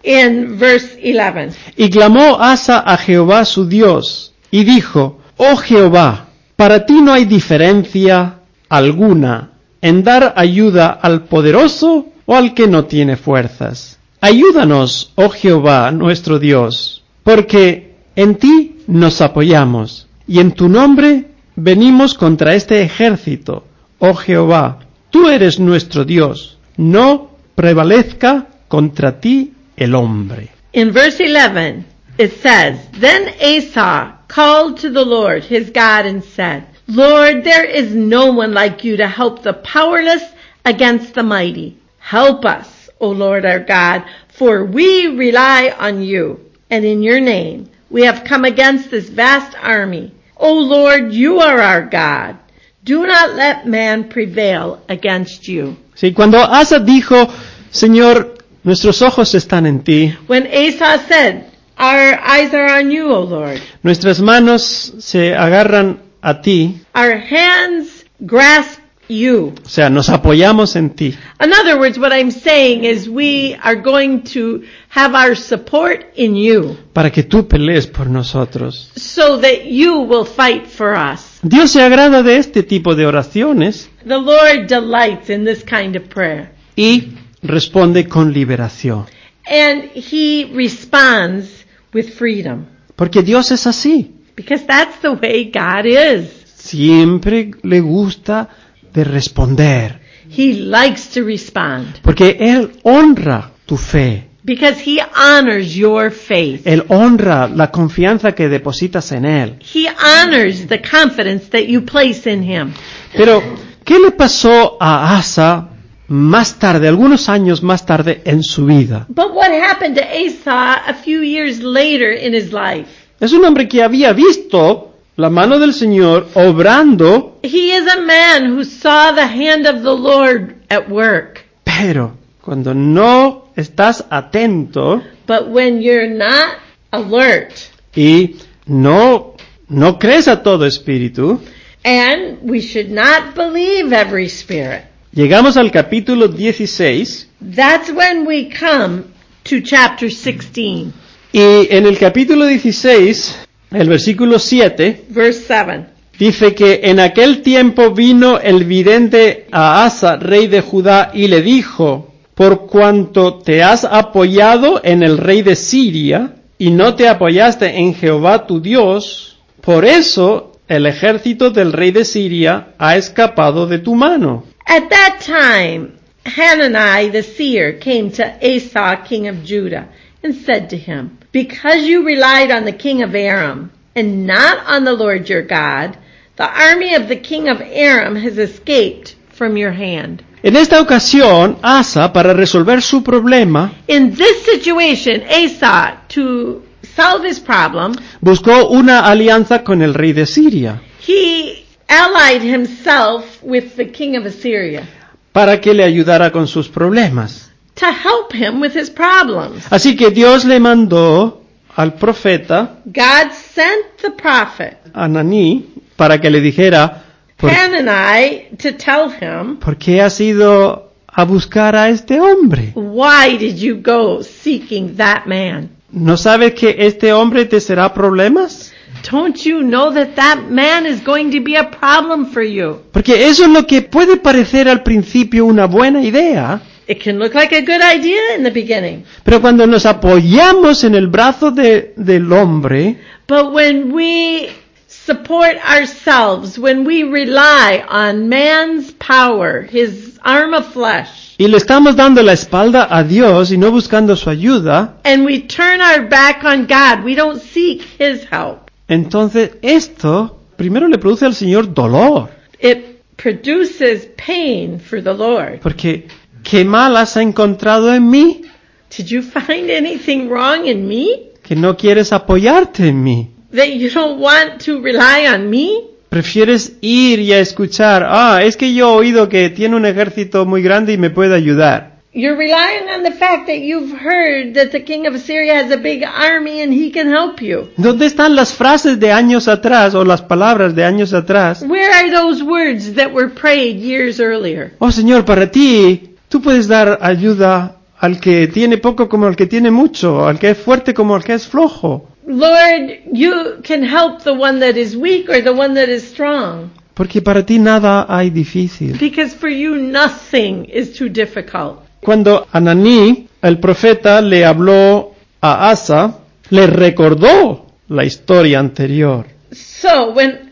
in verse eleven. Y clamó Asa a Jehová su Dios, y dijo, oh Jehová, para ti no hay diferencia alguna en dar ayuda al poderoso o al que no tiene fuerzas. Ayúdanos, oh Jehová, nuestro Dios, porque en ti nos apoyamos, y en tu nombre venimos contra este ejército. Oh Jehová, tú eres nuestro Dios, no prevalezca contra ti el hombre. In verse eleven, it says, Then Asa called to the Lord his God and said, Lord, there is no one like you to help the powerless against the mighty. Help us, O Lord our God, for we rely on you, and in your name we have come against this vast army. O Lord, you are our God. Do not let man prevail against you. Sí, cuando Asa dijo, Señor, nuestros ojos están en ti, When Asa said, Our eyes are on you, O Lord. nuestras manos se agarran a ti, Our hands grasp you. o sea, nos apoyamos en ti. In other words, what I'm saying is we are going to have our support in you para que tú pelees por nosotros. so that you will fight for us. Dios se agrada de este tipo de oraciones The Lord delights in this kind of prayer. y responde con liberación. And He responds with freedom. Porque Dios es así. Because that's the way God is. Siempre le gusta de responder. He likes to respond. Porque Él honra tu fe. Because He honors your faith. Él honra la confianza que depositas en Él. He honors the confidence that you place in Him. Pero, ¿qué le pasó a Asa más tarde, algunos años más tarde en su vida? But what happened to Asa a few years later in his life? Es un hombre que había visto la mano del Señor obrando, He is a man who saw the hand of the Lord at work. pero cuando no estás atento But when you're not alert, y no, no crees a todo espíritu, and we should not believe every spirit, llegamos al capítulo dieciséis, that's when we come to chapter sixteen, y en el capítulo dieciséis, el versículo siete, verse seven. dice que en aquel tiempo vino el vidente a Asa, rey de Judá, y le dijo, por cuanto te has apoyado en el rey de Siria, y no te apoyaste en Jehová tu Dios, por eso el ejército del rey de Siria ha escapado de tu mano. At that time, Hanani the seer came to Asa, king of Judah, and said to him, Because you relied on the king of Aram, and not on the Lord your God, the army of the king of Aram has escaped from your hand. En esta ocasión, Asa, para resolver su problema, In this situation, Asa, to solve his problem, buscó una alianza con el rey de Siria, he allied himself with the king of Assyria para que le ayudara con sus problemas. to help him with his problems. Así que Dios le mandó al profeta God sent the prophet Ananí para que le dijera, ¿por, Hanani to tell him, ¿por qué has ido a buscar a este hombre? why did you go seeking that man? ¿No sabes que este hombre te será problemas? Don't you know that that man is going to be a problem for you? Porque eso es lo que puede parecer al principio una buena idea, It can look like a good idea in the beginning, pero cuando nos apoyamos en el brazo de, del hombre, but when we support ourselves, when we rely on man's power, his arm of flesh, y le estamos dando la espalda a Dios y no buscando su ayuda, and we turn our back on God, we don't seek his help. entonces esto primero le produce al Señor dolor, It produces pain for the Lord. porque ¿qué mal has encontrado en mí? Did you find anything wrong in me? Que no quieres apoyarte en mí. That you don't want to rely on me? Prefieres ir y a escuchar, ah, es que yo he oído que tiene un ejército muy grande y me puede ayudar. You're relying on the fact that you've heard that the king of Assyria has a big army and he can help you. ¿Dónde están las frases de años atrás o las palabras de años atrás? Where are those words that were prayed years earlier? Oh Señor, para ti, tú puedes dar ayuda al que tiene poco como al que tiene mucho, al que es fuerte como al que es flojo. Lord, you can help the one that is weak or the one that is strong. Porque para ti nada hay difícil. Because for you nothing is too difficult. Cuando Ananí, el profeta, le habló a Asa, le recordó la historia anterior. So when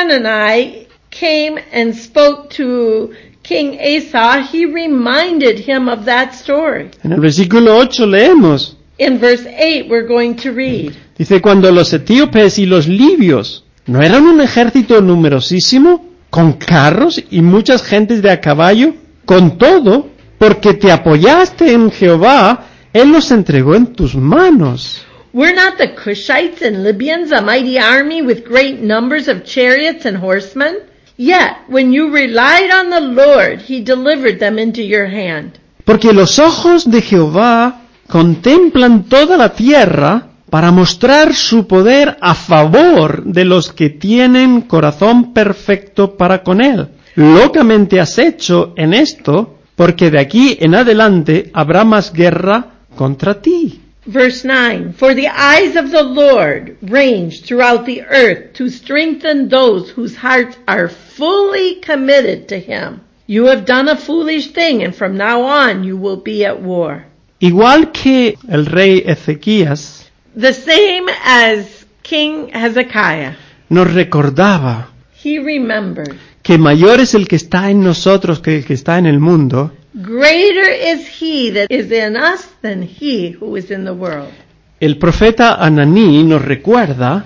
Hanani came and spoke to King Asa, he reminded him of that story. En el versículo ocho leemos. In verse eight we're going to read. Dice, cuando los etíopes y los libios no eran un ejército numerosísimo, con carros y muchas gentes de a caballo, con todo, porque te apoyaste en Jehová, Él los entregó en tus manos. Were not the Cushites and Libyans a mighty army with great numbers of chariots and horsemen? Yet, when you relied on the Lord, He delivered them into your hand. Porque los ojos de Jehová contemplan toda la tierra para mostrar su poder a favor de los que tienen corazón perfecto para con Él. Locamente has hecho en esto, porque de aquí en adelante habrá más guerra contra ti. Verse nine, for the eyes of the Lord range throughout the earth to strengthen those whose hearts are fully committed to Him. You have done a foolish thing, and from now on you will be at war. Igual que el rey Ezequías, The same as King Hezekiah, nos recordaba he remembered, que mayor es el que está en nosotros que el que está en el mundo. greater is He that is in us than he who is in the world. El profeta Ananí nos recuerda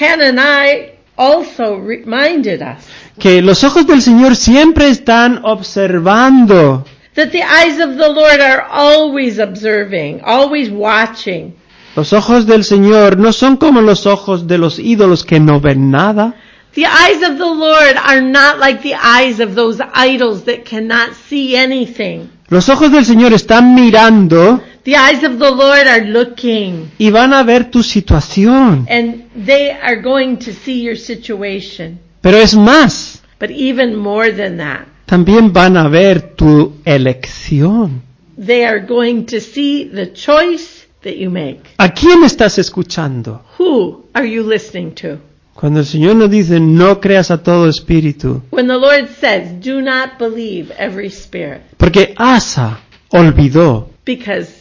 Hanani also reminded us que los ojos del Señor siempre están observando. that the eyes of the Lord are always observing, always watching. Los ojos del Señor no son como los ojos de los ídolos que no ven nada. The eyes of the Lord are not like the eyes of those idols that cannot see anything. Los ojos del Señor están mirando The eyes of the Lord are looking, y van a ver tu situación. and they are going to see your situation. Pero es más, But even more than that, también van a ver tu elección. they are going to see the choice that you make. ¿A quién estás escuchando? Who are you listening to? Cuando el Señor nos dice, no creas a todo espíritu. When the Lord says, do not believe every spirit, Porque Asa olvidó because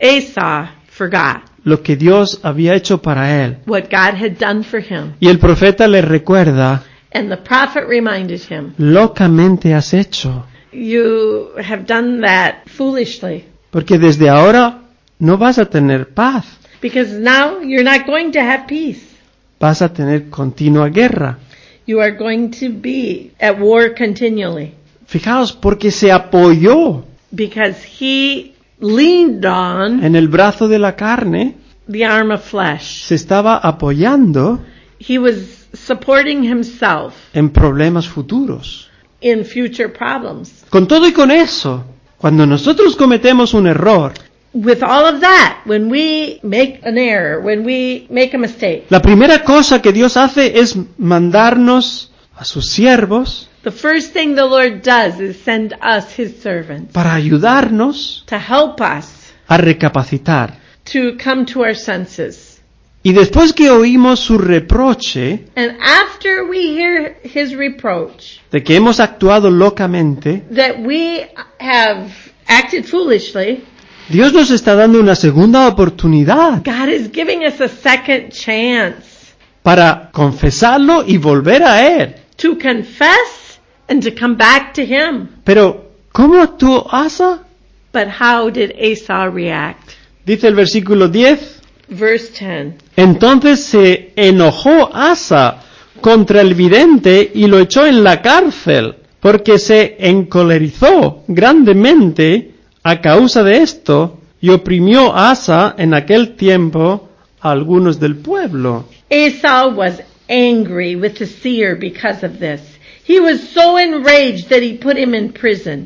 Asa forgot lo que Dios había hecho para él. what God had done for him. Y el profeta le recuerda, And the prophet reminded him, locamente has hecho. you have done that foolishly, Porque desde ahora no vas a tener paz. because now you're not going to have peace. Vas a tener continua guerra. You are going to be at war continually, Fijaos, porque se apoyó because he leaned on en el brazo de la carne, the arm of flesh. se estaba apoyando He was supporting himself en problemas futuros. in future problems. Con todo y con eso, cuando nosotros cometemos un error, With all of that, when we make an error, when we make a mistake, la primera cosa que Dios hace es mandarnos a sus siervos the first thing the Lord does is send us His servants para ayudarnos to help us a recapacitar. to come to our senses. Y después que oímos su reproche And after we hear His reproach de que hemos actuado locamente, that we have acted foolishly, Dios nos está dando una segunda oportunidad God is giving us a second chance para confesarlo y volver a Él. to confess and to come back to Him. Pero, ¿cómo actuó Asa? But how did Asa react? Dice el versículo diez. Verse ten. Entonces se enojó Asa contra el vidente y lo echó en la cárcel, porque se encolerizó grandemente a causa de esto, y oprimió Asa en aquel tiempo a algunos del pueblo. Asa was angry with the seer because of this. He was so enraged that he put him in prison.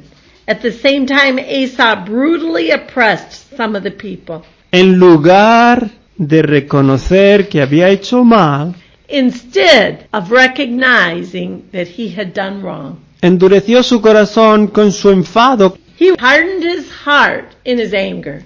At the same time, Esau brutally oppressed some of the people. En lugar de reconocer que había hecho mal, Instead of recognizing that he had done wrong, endureció su corazón con su enfado. he hardened his heart in his anger.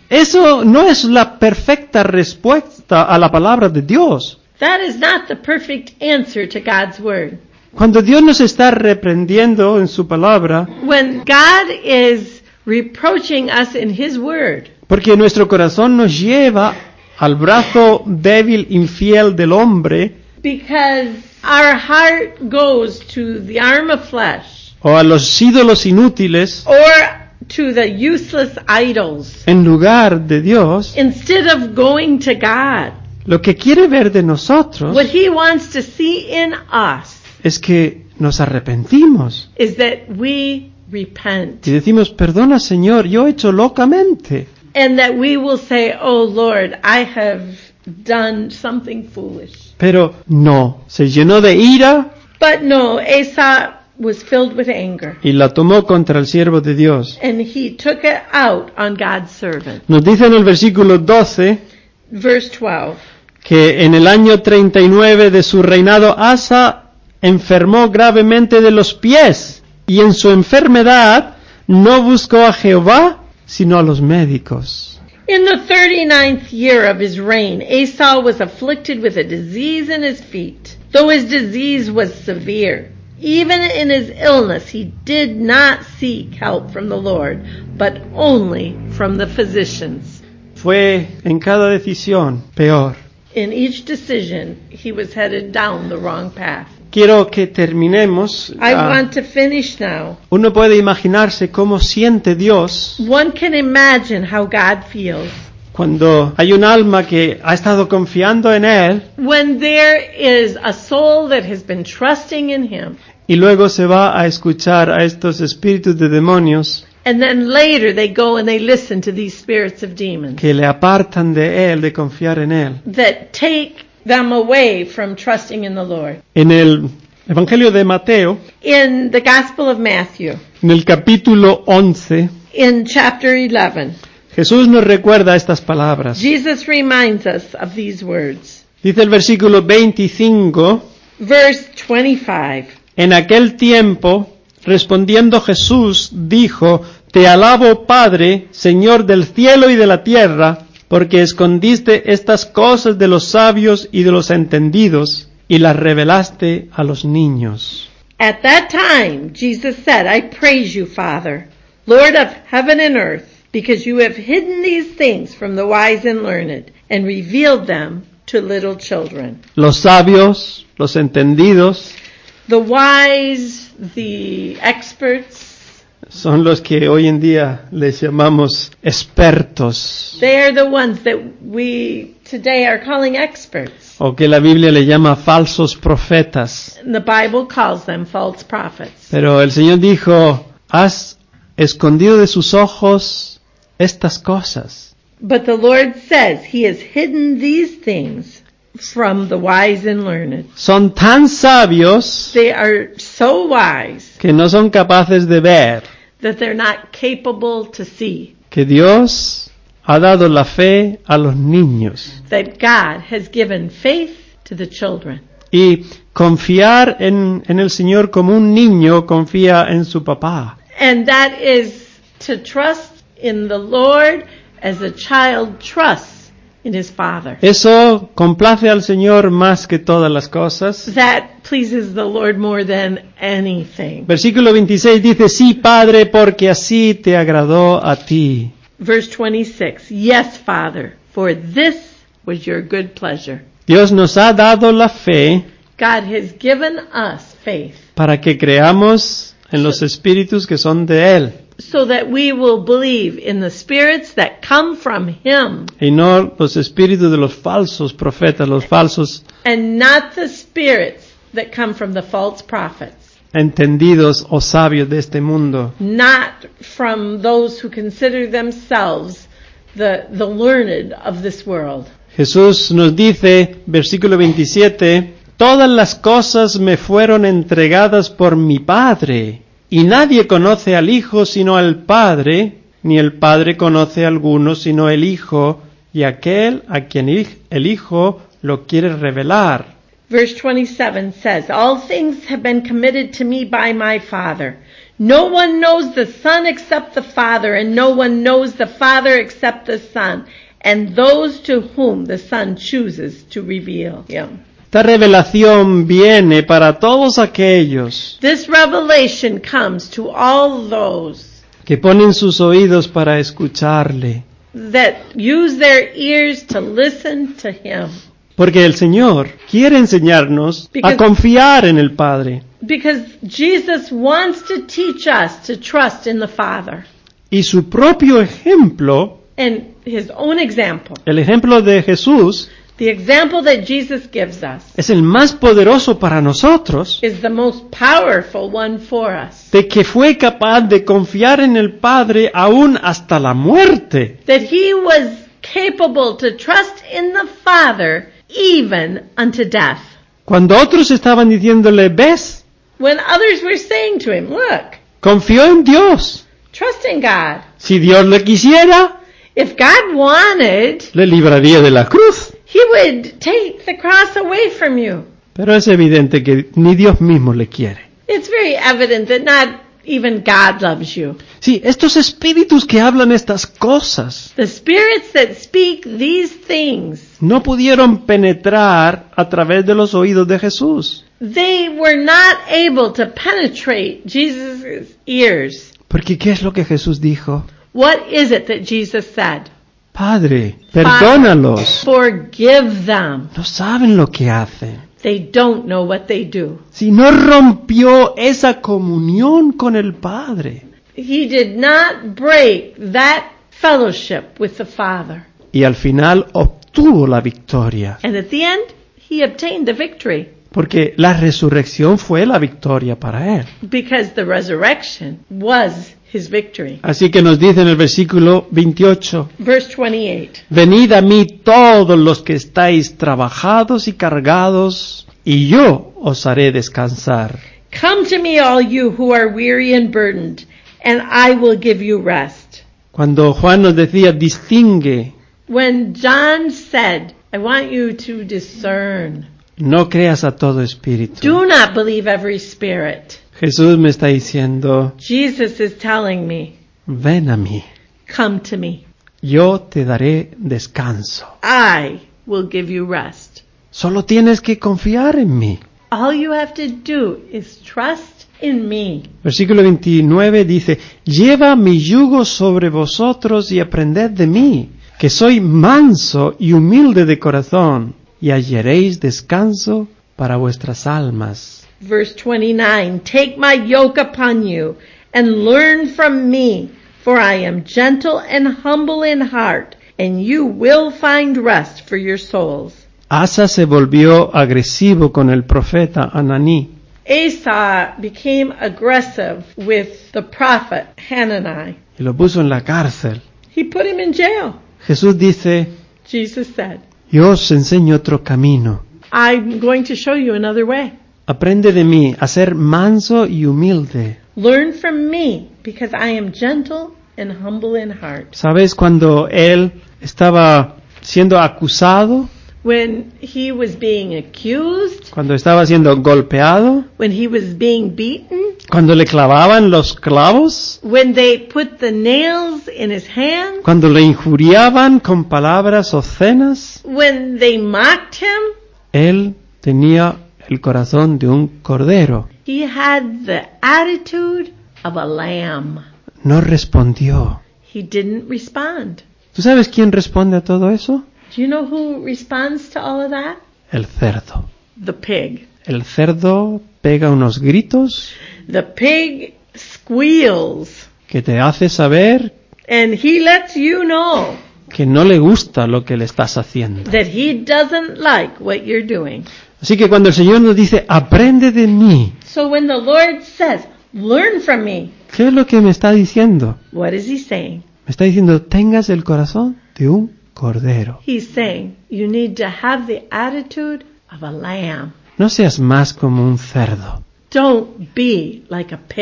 Eso no es la perfecta respuesta a la palabra de Dios. That is not the perfect answer to God's word. Cuando Dios nos está reprendiendo en su palabra, When God is reproaching us in his word, porque nuestro corazón nos lleva al brazo débil, infiel del hombre, because our heart goes to the arm of flesh o a los ídolos inútiles, or to the useless idols, en lugar de Dios, instead of going to God, lo que quiere ver de nosotros what he wants to see in us es que nos arrepentimos is that we repent. y decimos, perdona Señor, yo he hecho locamente. And that we will say, oh Lord, I have done something foolish. Pero no, se llenó de ira But no, Esau was filled with anger. y la tomó contra el siervo de Dios. And he took it out on God's servant. Nos dice en el versículo doce Verse twelve. que en el año treinta y nueve de su reinado Asa enfermó gravemente de los pies y en su enfermedad no buscó a Jehová sino a los médicos. In the thirty-ninth year of his reign, Esau was afflicted with a disease in his feet. Though his disease was severe, even in his illness he did not seek help from the Lord, but only from the physicians. Fue en cada decisión peor. In each decision, he was headed down the wrong path. Quiero que terminemos. I Ah, want to finish now. uno puede imaginarse cómo siente Dios One can imagine how God feels cuando hay un alma que ha estado confiando en Él when there is a soul that has been trusting in him, y luego se va a escuchar a estos espíritus de demonios and then later they go and they listen to these spirits of demons que le apartan de Él, de confiar en Él. that take them away from trusting in the Lord. En el Evangelio de Mateo, In the Gospel of Matthew, en el capítulo once, in chapter eleven, Jesús nos recuerda estas palabras. Jesus reminds us of these words. Dice el versículo veinticinco, Verse twenty-five. en aquel tiempo, respondiendo Jesús, dijo, Te alabo, Padre, Señor del cielo y de la tierra, porque escondiste estas cosas de los sabios y de los entendidos, y las revelaste a los niños. At that time, Jesus said, I praise you, Father, Lord of heaven and earth, because you have hidden these things from the wise and learned, and revealed them to little children. Los sabios, los entendidos, The wise, the experts, son los que hoy en día les llamamos expertos, they are the ones that we today are calling experts. o que la Biblia le llama falsos profetas. And the Bible calls them false prophets. Pero el Señor dijo, has escondido de sus ojos estas cosas. But the Lord says he has hidden these things from the wise and learned. Son tan sabios They are so wise que no son capaces de ver that they're not capable to see que Dios ha dado la fe a los niños. that God has given faith to the children. Y confiar en, en el Señor como un niño confía en su papá. And that is to trust in the Lord as a child trusts in his father. Eso complace al Señor más que todas las cosas. That pleases the Lord more than anything. Versículo veintiséis dice, sí, Padre, porque así te agradó a ti. Verse twenty-six, yes, Father, for this was your good pleasure. Dios nos ha dado la fe God has given us faith para que creamos en los espíritus que son de Él so that we will believe in the spirits that come from him y no los espíritus de los falsos profetas, los falsos and not the spirits that come from the false prophets, entendidos o sabios de este mundo. not from those who consider themselves the, the learned of this world. Jesús nos dice, versículo veintisiete, todas las cosas me fueron entregadas por mi Padre, Y nadie conoce al Hijo sino al Padre, ni el Padre conoce a alguno sino el Hijo, y aquel a quien el Hijo lo quiere revelar. Verse twenty-seven says, all things have been committed to me by my Father. No one knows the Son except the Father, and no one knows the Father except the Son, and those to whom the Son chooses to reveal him. Esta revelación viene para todos aquellos This revelation comes to all those que ponen sus oídos para escucharle, that use their ears to listen to him. porque el Señor quiere enseñarnos Because- a confiar en el Padre. Because Jesus wants to teach us to trust in the Father. Y su propio ejemplo, And his own example, el ejemplo de Jesús, the example that Jesus gives us, es el más poderoso para nosotros, is the most powerful one for us. de que fue capaz de confiar en el Padre aún hasta la muerte. That he was capable to trust in the Father even unto death. Cuando otros estaban diciéndole, ves, When others were saying to him, look, confió en Dios. trust in God. Si Dios le quisiera, If God wanted, le libraría de la cruz. he would take the cross away from you. Pero es evidente que ni Dios mismo le quiere. It's very evident that not even God loves you. Sí, estos espíritus que hablan estas cosas The spirits that speak these things, no pudieron penetrar a través de los oídos de Jesús. they were not able to penetrate Jesus' ears. Porque ¿qué es lo que Jesús dijo? What is it that Jesus said? Padre, perdónalos. Forgive them. No saben lo que hacen. They don't know what they do. Si no rompió esa comunión con el Padre. He did not break that fellowship with the Father. Y al final obtuvo la victoria. And at the end, he obtained the victory Porque la resurrección fue la victoria para él. because the resurrection was his victory. Así que nos dice en el versículo veintiocho. Verse twenty-eight. Venid a mí todos los que estáis trabajados y cargados, y yo os haré descansar. Come to me, all you who are weary and burdened, and I will give you rest. Cuando Juan nos decía, distingue, When John said, I want you to discern, no creas a todo espíritu. do not believe every spirit. Jesús me está diciendo, Jesus is telling me, ven a mí, come to me. yo te daré descanso. I will give you rest. Solo tienes que confiar en mí. All you have to do is trust in me. Versículo veintinueve dice, lleva mi yugo sobre vosotros y aprended de mí, que soy manso y humilde de corazón, y hallaréis descanso para vuestras almas. Verse twenty-nine, take my yoke upon you and learn from me, for I am gentle and humble in heart, and you will find rest for your souls. Asa se volvió agresivo con el profeta Ananí. Asa became aggressive with the prophet Hanani. Y lo puso en la cárcel. He put him in jail. Jesús dice, Jesus said, yo os enseño otro camino. I'm going to show you another way. Aprende de mí a ser manso y humilde. Learn from me, because I am gentle and humble in heart. ¿Sabes cuando él estaba siendo acusado? When he was being accused, Cuando estaba siendo golpeado? when he was being beaten, Cuando le clavaban los clavos? when they put the nails in his hands, Cuando le injuriaban con palabras obscenas? when they mocked him, Él tenía el corazón de un cordero. he had the attitude of a lamb. No respondió. He didn't respond. ¿Tú sabes quién responde a todo eso? Do you know who responds to all of that? El cerdo. The pig. El cerdo pega unos gritos The pig squeals, que te hace saber and he lets you know que no le gusta lo que le estás haciendo. that he doesn't like what you're doing. Así que cuando el Señor nos dice, aprende de mí, So when the Lord says, learn from me, ¿qué es lo que me está diciendo? what is he saying? Me está diciendo, tengas el corazón de un cordero. He's saying you need to have the attitude of a lamb. No seas más como un cerdo. Don't be like a pig.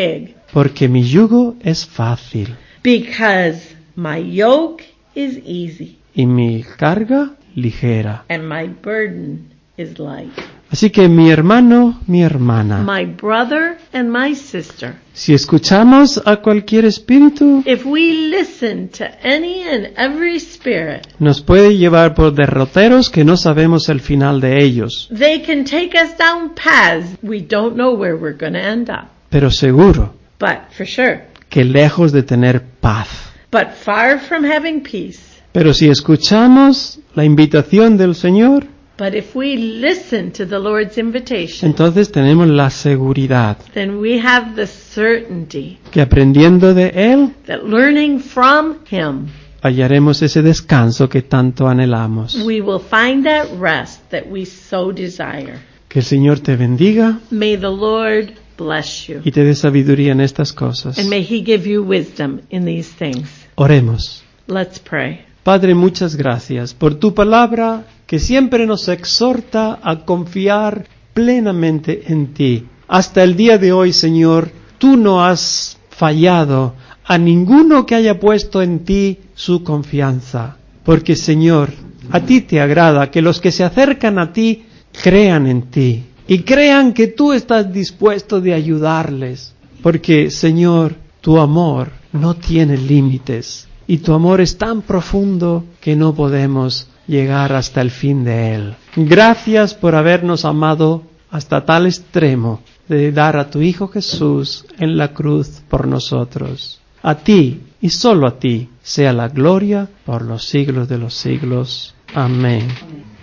porque mi yugo es fácil because my yoke is easy y mi carga ligera. and my burden is light. Así que mi hermano, mi hermana, My brother and my sister, si escuchamos a cualquier espíritu, if we listen to any and every spirit, nos puede llevar por derroteros que no sabemos el final de ellos, they can take us down paths we don't know where we're going to end up. pero seguro But for sure, que lejos de tener paz. but far from having peace. Pero si escuchamos la invitación del Señor, But if we listen to the Lord's invitation, entonces tenemos la seguridad then we have the certainty que aprendiendo de Él, that learning from Him, hallaremos ese descanso que tanto anhelamos. we will find that rest that we so desire. Que el Señor te bendiga May the Lord bless you, y te dé sabiduría en estas cosas. and may He give you wisdom in these things. Oremos. Let's pray. Padre, muchas gracias por tu palabra que siempre nos exhorta a confiar plenamente en ti. Hasta el día de hoy, Señor, tú no has fallado a ninguno que haya puesto en ti su confianza. Porque, Señor, a ti te agrada que los que se acercan a ti crean en ti y crean que tú estás dispuesto de ayudarles. Porque, Señor, tu amor no tiene límites. Y tu amor es tan profundo que no podemos llegar hasta el fin de él. Gracias por habernos amado hasta tal extremo de dar a tu Hijo Jesús en la cruz por nosotros. A ti y solo a ti sea la gloria por los siglos de los siglos. Amén.